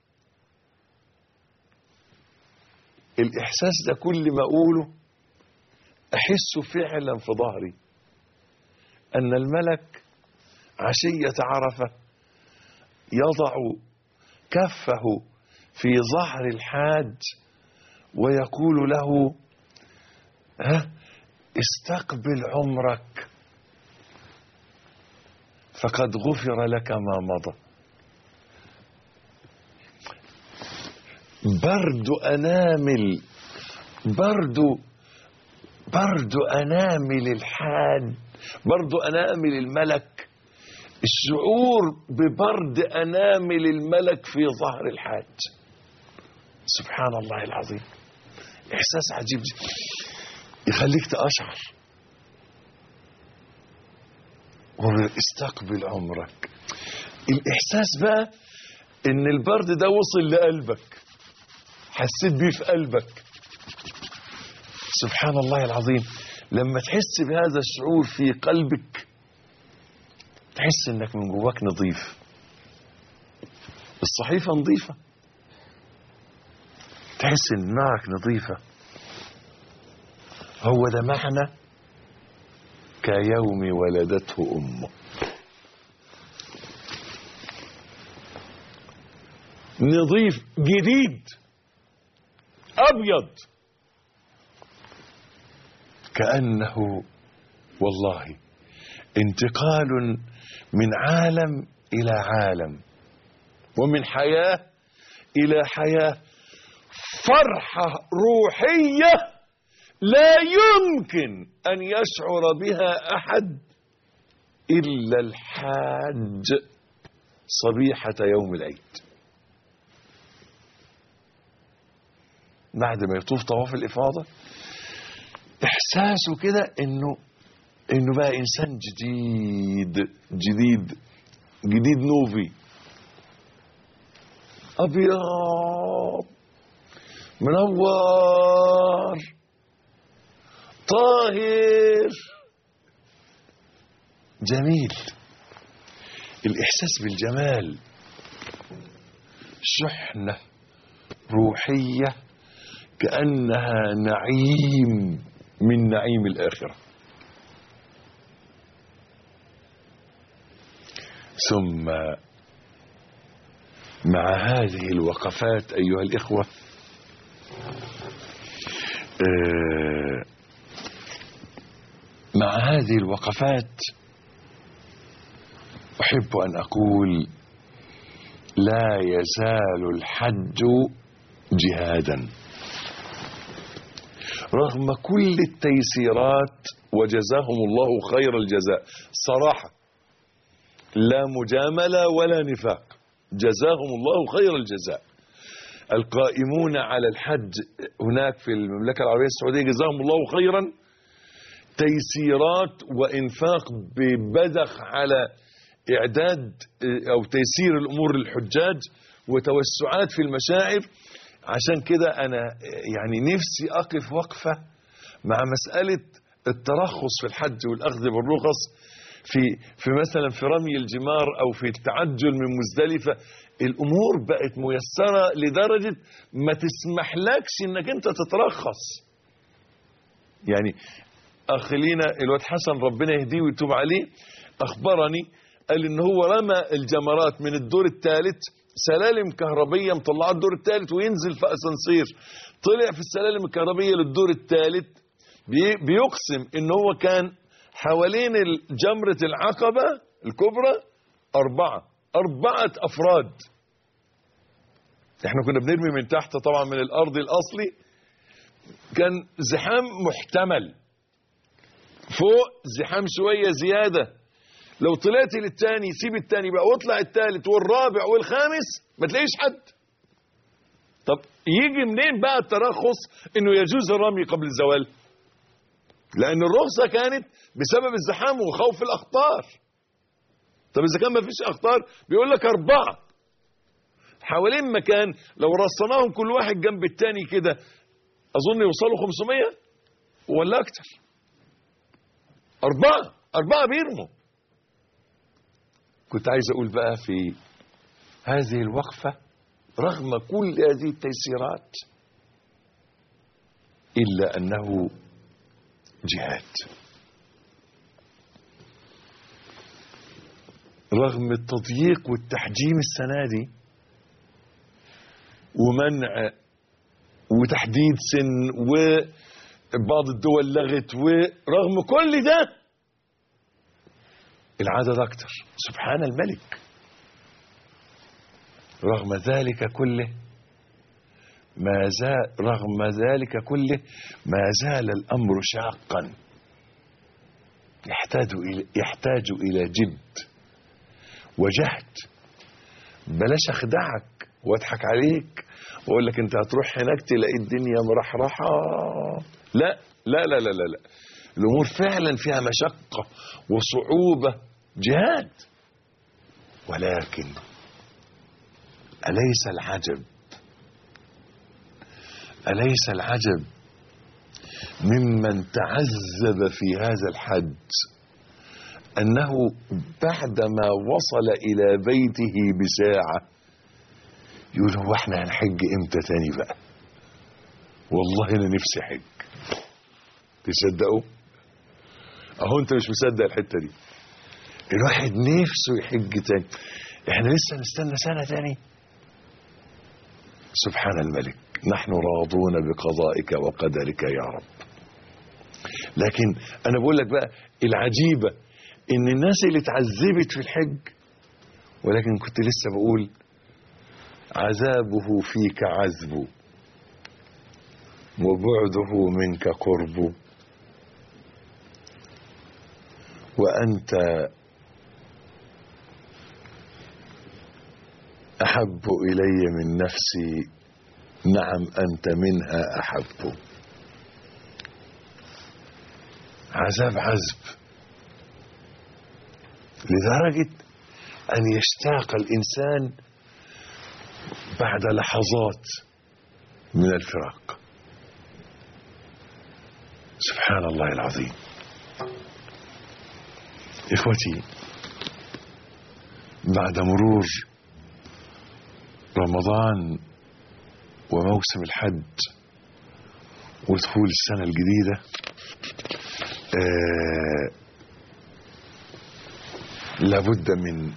الإحساس ده كل ما أقوله أحسه فعلا في ظهري، أن الملك عشية عرفة يضع كفه في ظهر الحاج ويقول له ها استقبل عمرك فقد غفر لك ما مضى. برد أنامل برد برد أنامل الحاد، برد أنامل الملك، الشعور ببرد أنامل الملك في ظهر الحاج. سبحان الله العظيم، إحساس عجيب يخليك تأشعر واستقبل عمرك. الإحساس بقى إن البرد ده وصل لقلبك، حسيت بيه في قلبك. سبحان الله العظيم، لما تحس بهذا الشعور في قلبك تحس إنك من جواك نظيف، الصحيفة نظيفة، تحس إن دماغك نظيفة. هو ده معنى كيوم ولدته أمه. نظيف جديد أبيض، كأنه والله انتقال من عالم إلى عالم، ومن حياة إلى حياة، فرحة روحية لا يمكن أن يشعر بها أحد إلا الحاج صبيحة يوم العيد، بعد ما يطوف طواف الإفاضة. إحساسه كده إنه إنه بقى إنسان جديد جديد جديد نوفي، أبيض منور طاهر جميل. الإحساس بالجمال شحنة روحية كأنها نعيم من نعيم الآخرة. ثم مع هذه الوقفات أيها الإخوة، آه مع هذه الوقفات أحب أن أقول لا يزال الحج جهادا رغم كل التيسيرات، وجزاهم الله خير الجزاء صراحة، لا مجاملة ولا نفاق، جزاهم الله خير الجزاء. القائمون على الحج هناك في المملكة العربية السعودية جزاهم الله خيرا، تيسيرات وإنفاق ببذخ على إعداد أو تيسير الأمور للحجاج وتوسعات في المشاعر. عشان كده أنا يعني نفسي أقف وقفة مع مسألة الترخص في الحج والأخذ بالرخص في في مثلا في رمي الجمار أو في التعجل من مزدلفة. الأمور بقت ميسرة لدرجة ما تسمح لكش إنك أنت تترخص. يعني أخ لينا الواد حسن ربنا يهديه ويتوب عليه أخبرني قال إن هو رمى الجمرات من الدور الثالث، سلالم كهربية مطلعة الدور الثالث وينزل في أسانسير، طلع في السلالم الكهربية للدور الثالث بيقسم إن هو كان حوالين جمرة العقبة الكبرى أربعة أربعة أفراد. احنا كنا بنرمي من تحت طبعا من الأرض الأصلي، كان زحام محتمل، فوق زحام شوية زيادة، لو طلعت للتاني سيب التاني بقى واطلع التالت والرابع والخامس ما تلاقيش حد. طب يجي منين بقى الترخص انه يجوز الرمي قبل الزوال؟ لان الرخصة كانت بسبب الزحام وخوف الاخطار. طب اذا كان ما فيش اخطار بيقول لك اربعة حوالين مكان لو رصناهم كل واحد جنب التاني كده اظن يوصلوا خمسمية ولا اكتر. اربعة اربعة بيرموا. كنت عايز اقول بقى في هذه الوقفة رغم كل هذه التيسيرات الا انه جهاد، رغم التضييق والتحجيم السنة دي ومنع وتحديد سن وبعض الدول لغت، ورغم كل ده العدد اكتر. سبحان الملك. رغم ذلك كله ما زال رغم ذلك كله ما زال الأمر شاقا يحتاج إلى يحتاج إلى جد وجهد. بلاش أخدعك وأضحك عليك وأقول لك أنت هتروح هناك تلاقي الدنيا مرحرحة. لا لا لا لا لا, لا. الأمور فعلا فيها مشقة وصعوبة جهاد، ولكن أليس العجب أليس العجب ممن تعذب في هذا الحج أنه بعدما وصل إلى بيته بساعة يقول هو احنا هنحج امتى تاني بقى؟ والله أنا نفسي حج. تصدقوا؟ أهو أنت مش مصدق الحتة دي. الواحد نفسه يحج تاني، احنا لسه نستنى سنة تاني؟ سبحان الملك، نحن راضون بقضائك وقدرك يا رب. لكن أنا بقول لك بقى العجيبة إن الناس اللي اتعذبت في الحج، ولكن كنت لسه بقول عذابه فيك عذب وبعده منك قرب، وأنت أحب إلي من نفسي، نعم أنت منها أحب. عذاب عذب لدرجة أن يشتاق الإنسان بعد لحظات من الفراق. سبحان الله العظيم. إخوتي، بعد مرور رمضان وموسم الحج ودخول السنة الجديدة، آه لابد من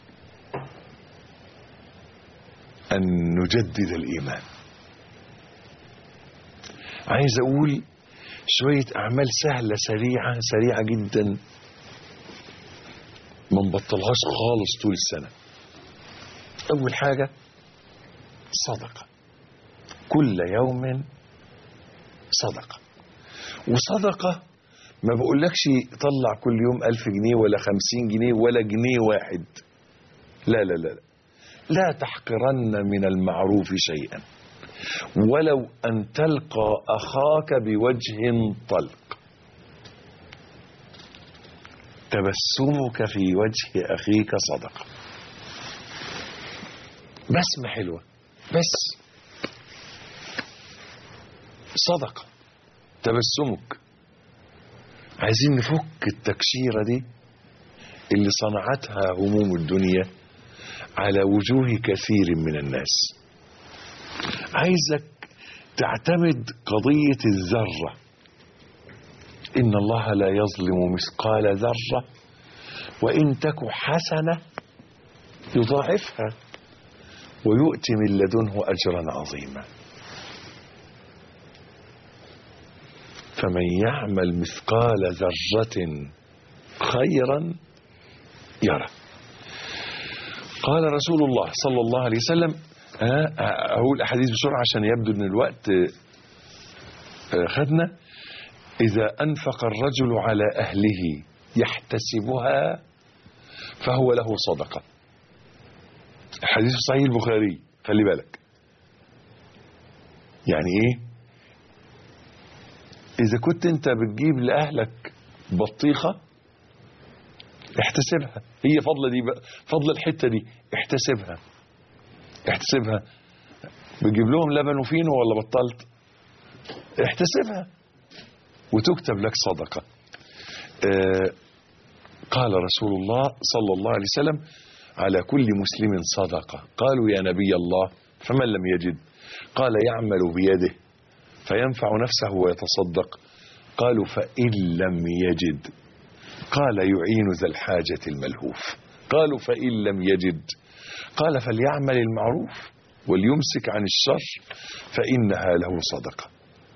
أن نجدد الإيمان. عايز أقول شوية أعمال سهلة سريعة سريعة جدا ما نبطلهاش خالص طول السنة. أول حاجة صدقة، كل يوم صدقة. وصدقة ما بقولكش طلع كل يوم ألف جنيه ولا خمسين جنيه ولا جنيه واحد، لا لا لا لا تحقرن من المعروف شيئا ولو أن تلقى أخاك بوجه طلق. تبسمك في وجه أخيك صدقة. بسمة حلوة بس صدقة. تبسمك. عايزين نفك التكشيرة دي اللي صنعتها هموم الدنيا على وجوه كثير من الناس. عايزك تعتمد قضية الذرة. إن الله لا يظلم مثقال ذرة وإن تك حسنة يضاعفها ويؤتي من لدنه أجرا عظيما. فمن يعمل مثقال ذرة خيرا يرى. قال رسول الله صلى الله عليه وسلم، أقول أحاديث بسرعة عشان يبدو أن الوقت خدنا. إذا أنفق الرجل على أهله يحتسبها فهو له صدقة. حديث صحيح البخاري، خلي بالك. يعني إيه؟ إذا كنت أنت بتجيب لأهلك بطيخة احتسبها. هي فضل دي بقى، فضل الحتة دي احتسبها احتسبها. بتجيب لهم لبن وفينو ولا بطلت؟ احتسبها وتكتب لك صدقة. آه قال رسول الله صلى الله عليه وسلم: على كل مسلم صدقة. قالوا يا نبي الله فمن لم يجد؟ قال: يعمل بيده فينفع نفسه ويتصدق. قالوا: فإن لم يجد؟ قال: يعين ذا الحاجة الملهوف. قالوا: فإن لم يجد؟ قال: فليعمل المعروف وليمسك عن الشر فإنها له صدقة.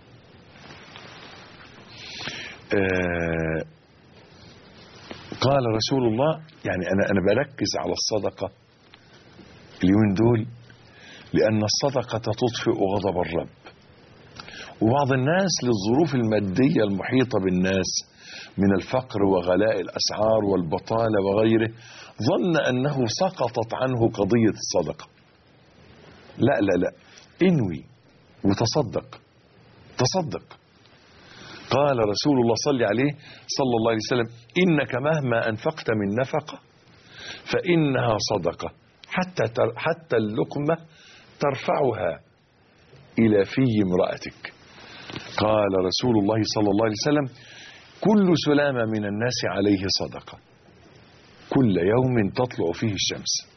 آه قال رسول الله، يعني أنا أنا بركز على الصدقة اليومين دول لأن الصدقة تطفئ غضب الرب. وبعض الناس للظروف المادية المحيطة بالناس من الفقر وغلاء الأسعار والبطالة وغيره ظن أنه سقطت عنه قضية الصدقة. لا لا لا، انوي وتصدق، تصدق. قال رسول الله صلى عليه صلى الله عليه وسلم: إنك مهما أنفقت من نفقة فإنها صدقة حتى حتى اللقمة ترفعها إلى في امرأتك. قال رسول الله صلى الله عليه وسلم: كل سلامة من الناس عليه صدقة، كل يوم تطلع فيه الشمس.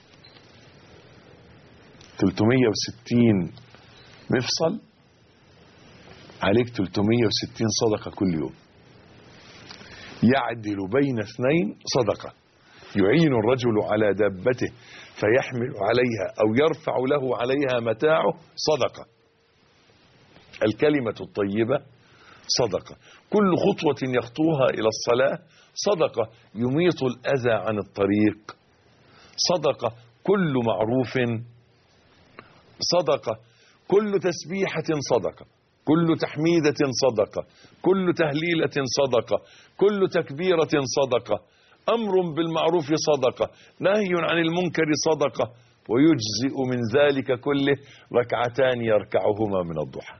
ثلاثمائة وستين مفصل عليك ثلاثمائة وستين صدقة كل يوم. يعدل بين اثنين صدقة. يعين الرجل على دابته فيحمل عليها أو يرفع له عليها متاعه صدقة. الكلمة الطيبة صدقة. كل خطوة يخطوها إلى الصلاة صدقة يميط الأذى عن الطريق. صدقة. كل معروف صدقة. كل تسبيحة صدقة. كل تحميدة صدقة. كل تهليلة صدقة. كل تكبيرة صدقة. أمر بالمعروف صدقة. نهي عن المنكر صدقة. ويجزئ من ذلك كله ركعتان يركعهما من الضحى.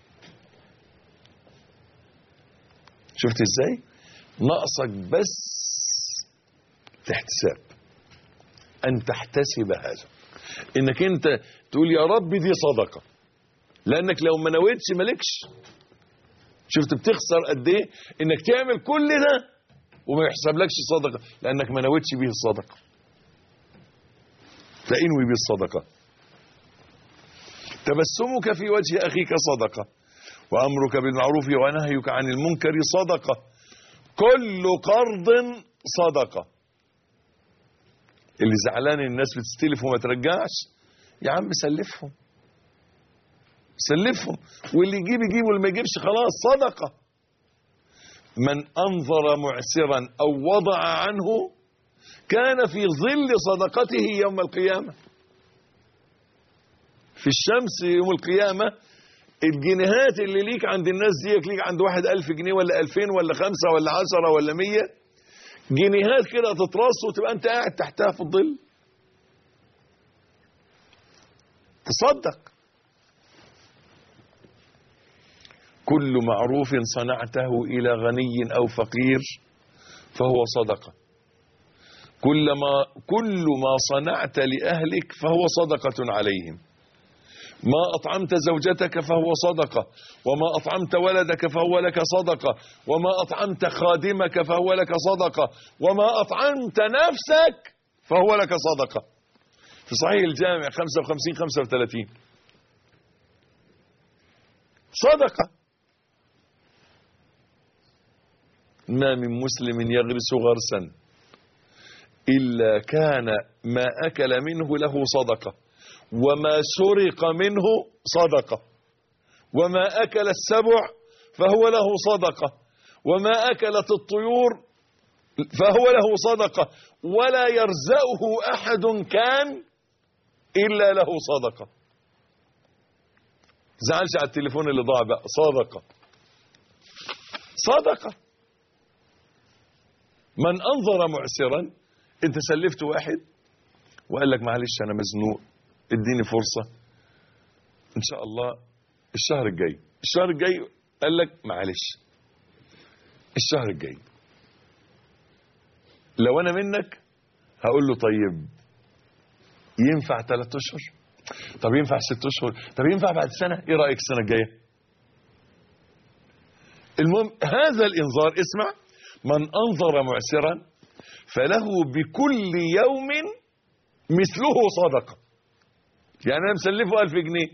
شفت ازاي؟ ناقصك بس احتساب، ان تحتسب هذا، انك انت تقول يا رب دي صدقة، لانك لو ما نويتش مالكش. شفت بتخسر قد ايه انك تعمل كل ده وما يحسبلكش صدقة، لانك ما نويتش به الصدقة. فانوي به الصدقة. تبسمك في وجه اخيك صدقة، وأمرك بالمعروف ونهيك عن المنكر صدقة. كل قرض صدقة. اللي زعلان الناس بتستلف وما ترجعش، يا عم سلفهم سلفهم، واللي يجيب يجيب واللي ما يجيبش خلاص صدقة. من أنظر معسرا أو وضع عنه كان في ظل صدقته يوم القيامة. في الشمس يوم القيامة الجنيهات اللي ليك عند الناس دي، ليك عند واحد ألف جنيه ولا ألفين ولا خمسة ولا عشرة ولا مية جنيهات كده تتراص وتبقى انت قاعد تحتها في الظل. تصدق. كل معروف صنعته إلى غني أو فقير فهو صدقة. كل ما كل ما صنعت لأهلك فهو صدقة عليهم. ما أطعمت زوجتك فهو صدقة، وما أطعمت ولدك فهو لك صدقة، وما أطعمت خادمك فهو لك صدقة، وما أطعمت نفسك فهو لك صدقة. في صحيح الجامع خمسة وخمسين خمسة وثلاثين صدقة. ما من مسلم يغرس غرسا إلا كان ما أكل منه له صدقة، وما سرق منه صدقة، وما أكل السبع فهو له صدقة، وما أكلت الطيور فهو له صدقة، ولا يرزقه أحد كان إلا له صدقة. زعلش على التليفون اللي ضاع بقى، صدقة صدقة. من أنظر معسرا، انت سلفت واحد وقال لك معلش أنا مزنوق اديني فرصة ان شاء الله الشهر الجاي. الشهر الجاي قال لك معلش الشهر الجاي. لو انا منك هقول له طيب ينفع ثلاثة اشهر؟ طب ينفع ست اشهر؟ طب ينفع بعد سنة؟ ايه رأيك السنة الجاية؟ المهم هذا الانذار، اسمع: من انظر معسرا فله بكل يوم مثله صدقة. يعني انا مسلفه ألف جنيه،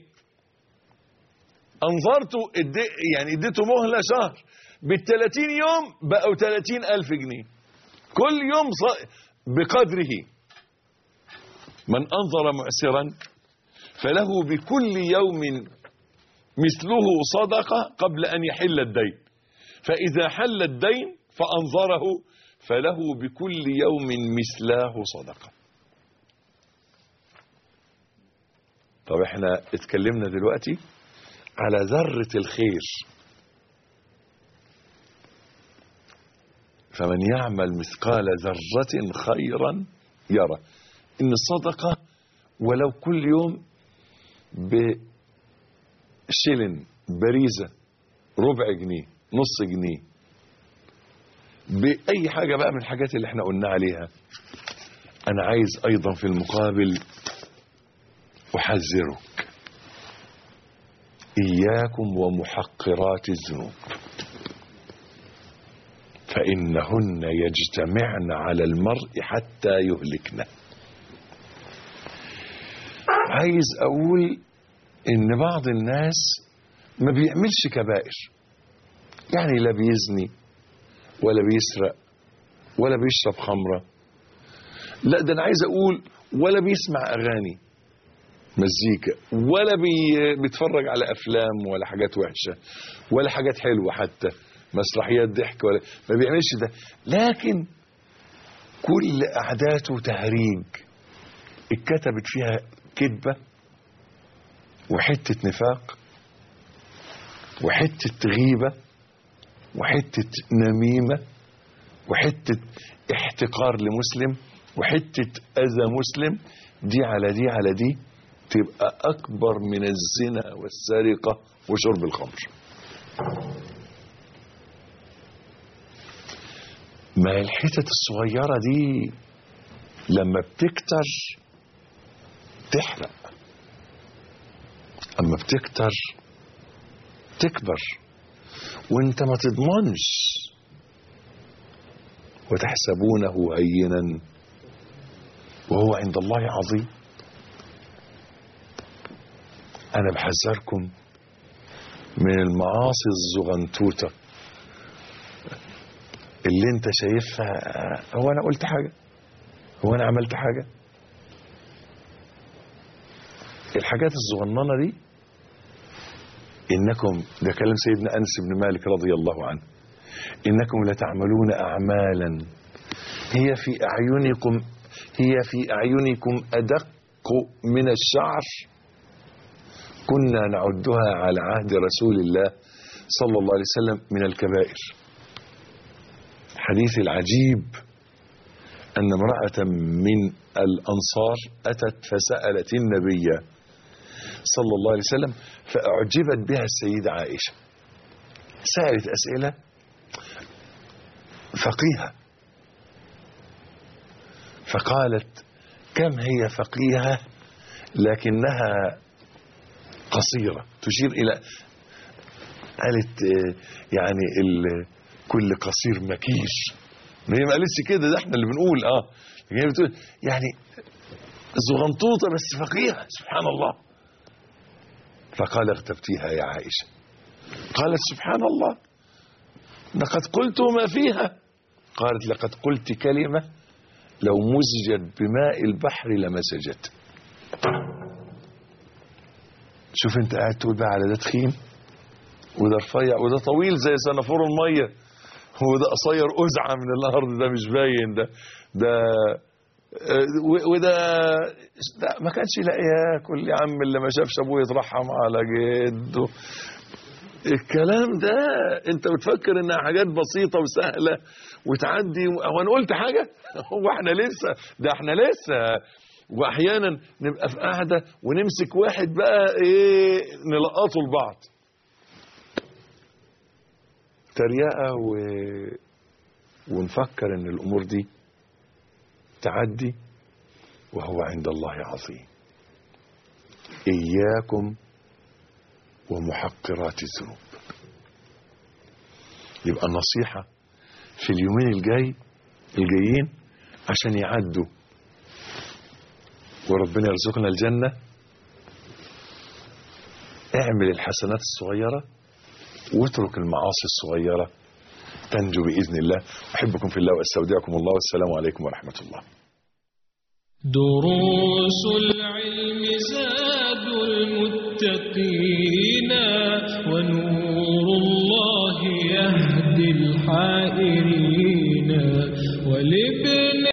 انظرته ادي يعني اديته مهلة شهر، بالثلاثين يوم بقوا ثلاثين ألف جنيه كل يوم بقدره. من انظر معسرا فله بكل يوم مثله صدقة قبل ان يحل الدين، فاذا حل الدين فانظره فله بكل يوم مثله صدقة. طب احنا اتكلمنا دلوقتي على ذرة الخير. فمن يعمل مثقال ذرة خيرا يرى. ان الصدقة ولو كل يوم بشلن، بريزة، ربع جنيه، نص جنيه، بأي حاجة بقى من الحاجات اللي احنا قلنا عليها. انا عايز ايضا في المقابل احذرك اياكم ومحقرات الذنوب، فانهن يجتمعن على المرء حتى يهلكنه. عايز اقول ان بعض الناس ما بيعملش كبائر، يعني لا بيزني ولا بيسرق ولا بيشرب خمرة، لا ده انا عايز اقول ولا بيسمع اغاني مزيكا، ولا بي بيتفرج على افلام ولا حاجات وحشة ولا حاجات حلوة، حتى مسرحيات ضحك، ولا ما بيعملش ده. لكن كل قعداته تهريج اتكتبت فيها كذبة وحتة نفاق وحتة غيبة وحتة نميمة وحتة احتقار لمسلم وحتة أذى مسلم. دي على دي على دي تبقى أكبر من الزنا والسرقة وشرب الخمر. ما الحتة الصغيرة دي لما بتكتر تحرق، أما بتكتر تكبر وانت ما تضمنش. وتحسبونه هينا وهو عند الله عظيم. انا بحذركم من المعاصي الزغنتوتة اللي انت شايفها. هو انا قلت حاجة؟ هو انا عملت حاجة؟ الحاجات الصغننة دي إنكم، ده كلام سيدنا أنس بن مالك رضي الله عنه، إنكم لتعملون أعمالا هي في أعينكم هي في أعينكم أدق من الشعر كنا نعدها على عهد رسول الله صلى الله عليه وسلم من الكبائر. الحديث العجيب أن امرأة من الأنصار أتت فسألت النبي صلى الله عليه وسلم فأعجبت بها السيدة عائشة. سألت أسئلة فقيهة، فقالت كم هي فقيهة لكنها قصيرة، تشير إلى، قالت يعني كل قصير مكيش. هي ما قالتش كده، ده احنا اللي بنقول اه، لكن هي بتقول يعني زغنطوطة بس فقيهة، سبحان الله. فقال اغتبتيها يا عائشة؟ قالت سبحان الله لقد قلت ما فيها. قالت لقد قلت كلمة لو مزجت بماء البحر لمسجت. شوف انت قاعد تقول بقى على ده تخين وده رفيع وده طويل زي سنافور المية وده قصير أزعة من الأرض، ده مش باين، ده ده وده ده ما كانش لاقي ياكل يا عم اللي ما شافش ابوه يترحم على جده. الكلام ده انت بتفكر انها حاجات بسيطة وسهلة وتعدي. هو انا قلت حاجة؟ هو احنا لسه، ده احنا لسه. واحيانا نبقى في قاعدة ونمسك واحد بقى ايه نلقطه لبعض تريقة و... ونفكر ان الامور دي تعدي وهو عند الله عظيم. إياكم ومحقرات الذنوب. يبقى النصيحة في اليومين الجاي الجايين عشان يعدوا وربنا يرزقنا الجنة، اعمل الحسنات الصغيرة واترك المعاصي الصغيرة تنجو بإذن الله. أحبكم في الله وأستودعكم الله، والسلام عليكم ورحمة الله. دروس العلم زاد المتقين ونور الله يهدي الحائرين ولب